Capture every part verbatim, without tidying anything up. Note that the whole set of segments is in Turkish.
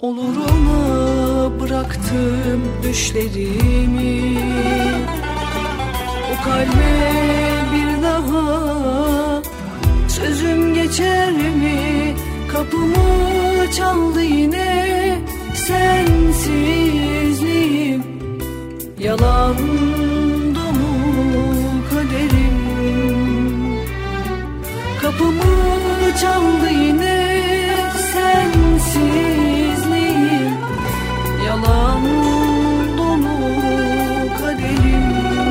Oluruna bıraktım düşlerimi, o kalbe bir daha sözüm geçer mi? Kapımı çaldı yine sensizliğim, yalan dolu kaderim. Kapımı çaldı yine sensizliğim, yalan dolu kaderim.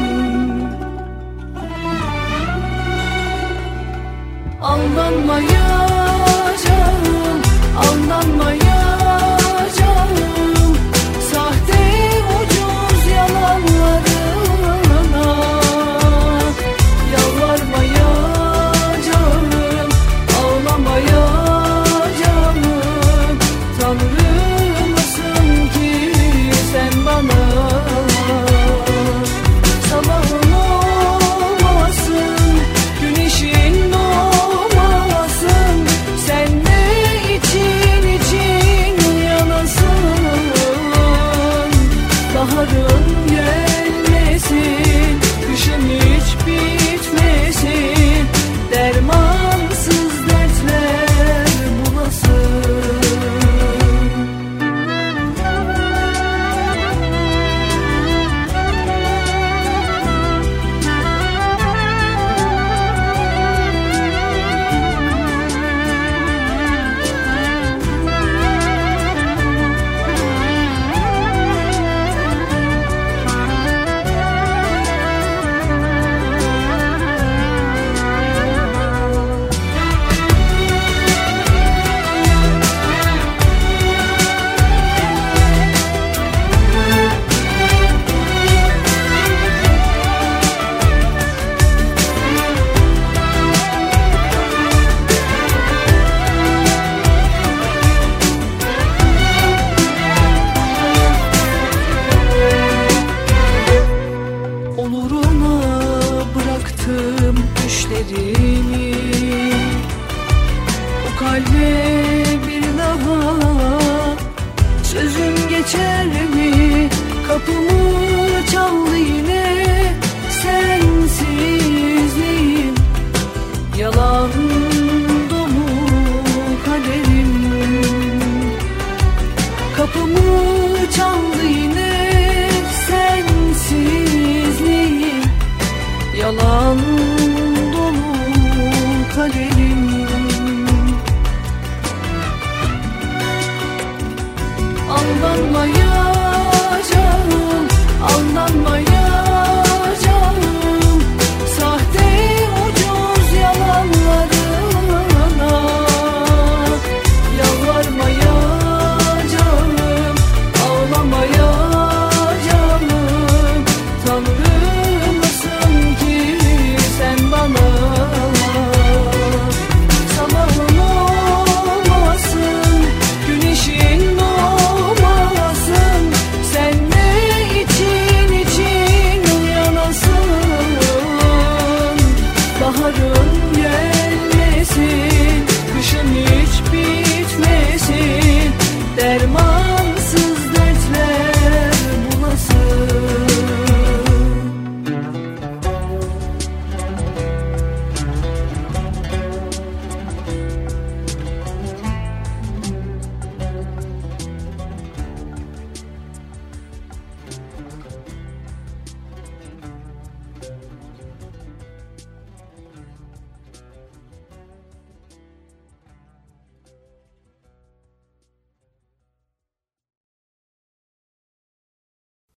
Aldanmayacağım, aldanmayacağım sahte ucuz yalanlarına. Yalvarmayacağım, ağlamayacağım. Tanrımsın ki sen bana. Sabahın olmasın, güneşin doğmasın, sen ne için için yanasın. Baharın gelmesin, kışın hiç bitmesin, dermansız dertler bulasın. Oluruna bıraktım düşlerimi, o kalbe bir daha sözüm geçer mi? Kapımı çaldı yine sensizliğim, yalan dolu kaderim. Kapımı